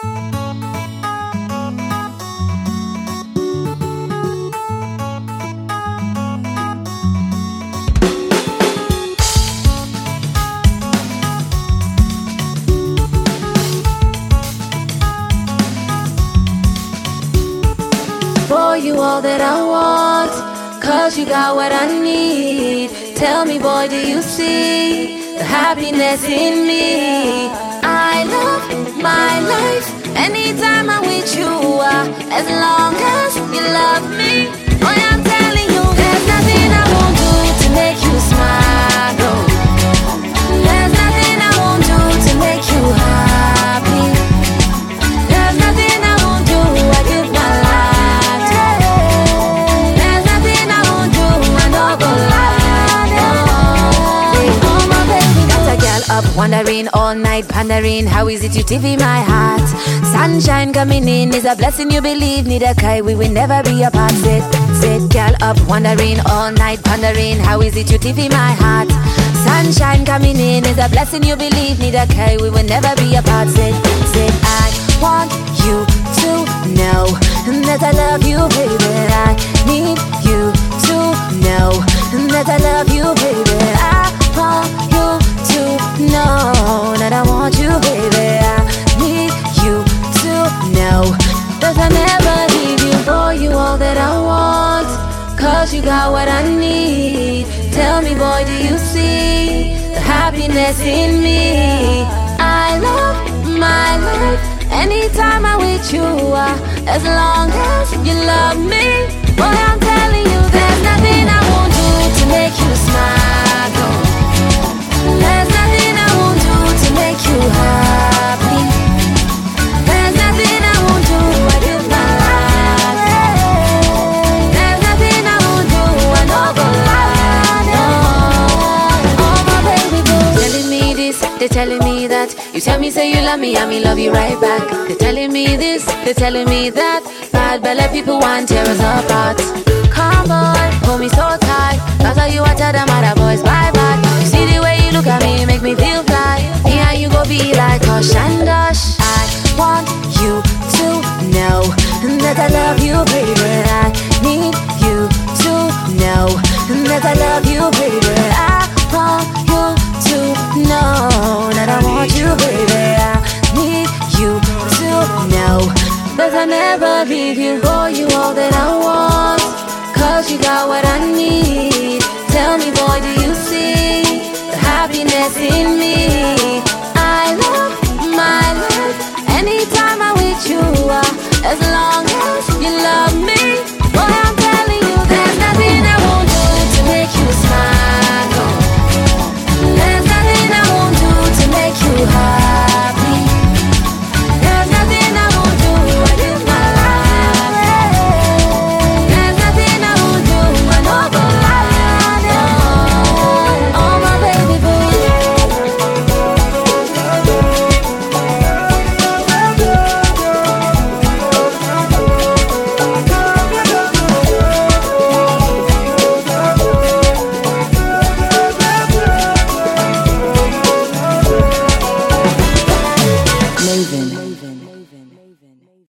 For you all that I want, 'cause you got what I need. Tell me, boy, do you see the happiness in me? I love my life anytime I'm with you, as long as you love me. Boy, I'm telling you, there's nothing I won't do to make you smile. Oh. There's nothing I won't do to make you happy. There's nothing I won't do, I give my life to. There's nothing I won't do, I no go lie. Oh my baby, got a girl up wondering all night, pondering how is it you TV my heart. Sunshine coming in is a blessing, you believe me, the kai we will never be apart. Sit, girl up wondering all night, pondering how is it you TV my heart. Sunshine coming in is a blessing, you believe me, the kai we will never be apart. Sit, I want you to know that I love you, baby. I need you to know that I love you, baby. I want you to know that I want you, baby. I need you to know that I never leave you. For you all that I want, 'cause you got what I need. Tell me, boy, do you see the happiness in me? I love my life anytime I'm with you, as long as you love me. Boy, I'm telling you, there's nothing I won't do to make you smile. Oh. There's nothing I won't do to make you happy. There's nothing I won't do, I give my life. There's nothing I won't do, I no go lie. No. Oh my baby boo, telling me this, they're telling me that. You tell me say you love me, and me love you right back. They're telling me this, they're telling me that. Bad belly people want tear us apart. Come boy, hold me so tight, 'cause all you are tell them other boys bye bye. You see the way you look at me, make me feel fly. Me and you go be like Hush and Dush. I want you to know that I love you, baby. I need you to know that I love you, baby. I want you to know that I want you, baby. I need you to know that I never leave you. For you all that I want, 'cause you got what I need. Tell me, boy, do you see the happiness in me? I love my life anytime I'm with you, as long